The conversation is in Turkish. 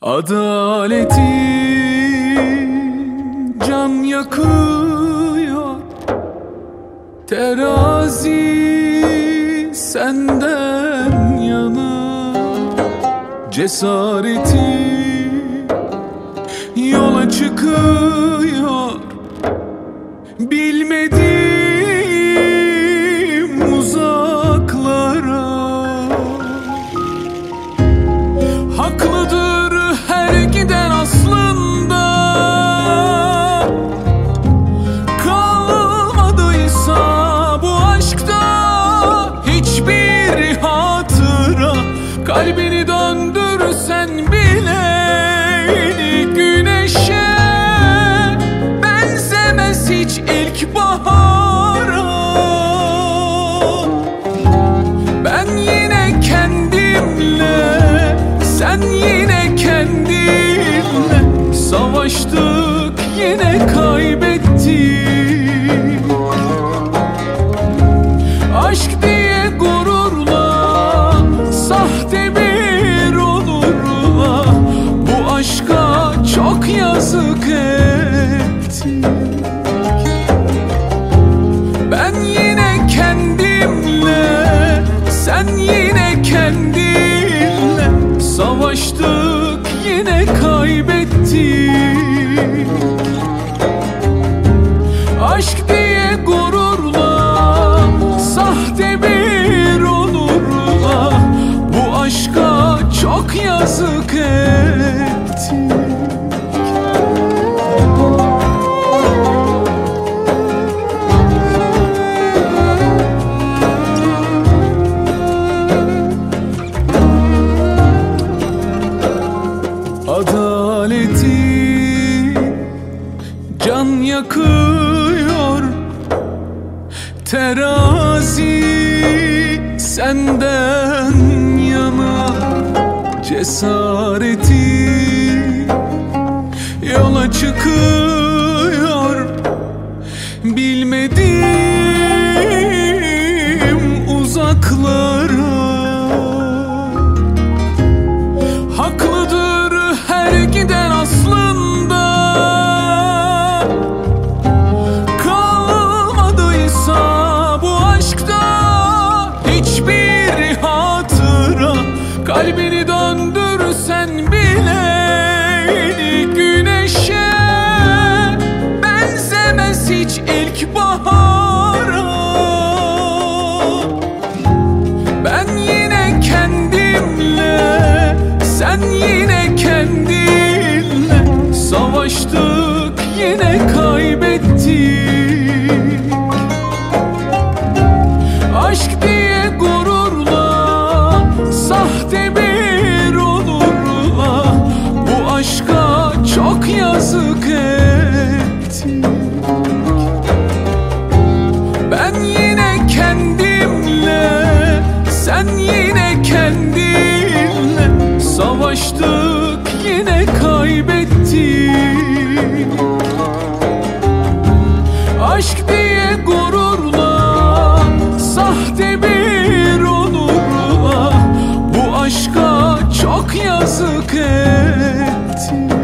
Adaleti can yakıyor, terazi senden yana. Cesareti yola çıkıyor, bilmediğim uzaklara. Haklıdır her giden aslında, kalmadıysa bu aşkta hiçbir hatıra. Kalbini döndürsen bile güneşe benzemez hiç ilkbahara. Ben yine kendimle, sen yine kendinle savaştık, yine kaybettik. Aşk diye gururla, sahte bir onurla bu aşka çok yazık ettik. Ben yine kendimle, sen yine kendinle savaştık, yine kaybettik. Aşk diye gururla, sahte bir onurla bu aşka çok yazık ettik. Adaleti can yakıyor, terazi senden yana. Cesareti yola çıkıyor, bilmediğim uzaklara. Haklıdır her giden aslında, kalmadıysa bu aşkta hiçbir hatıra. Kalbini döndürsen bile güneşe benzemez hiç ilkbahara. Ben yine kendimle, sen yine kendinle savaştık, yine kaybettik. Aşk diye gururla, sahte bir onurla bu aşka çok yazık ettik. Ben yine kendimle, sen yine kendinle savaştık, yine kaybettik. Aşk diye gururla, sahte bir onurla bu aşka çok yazık ettik.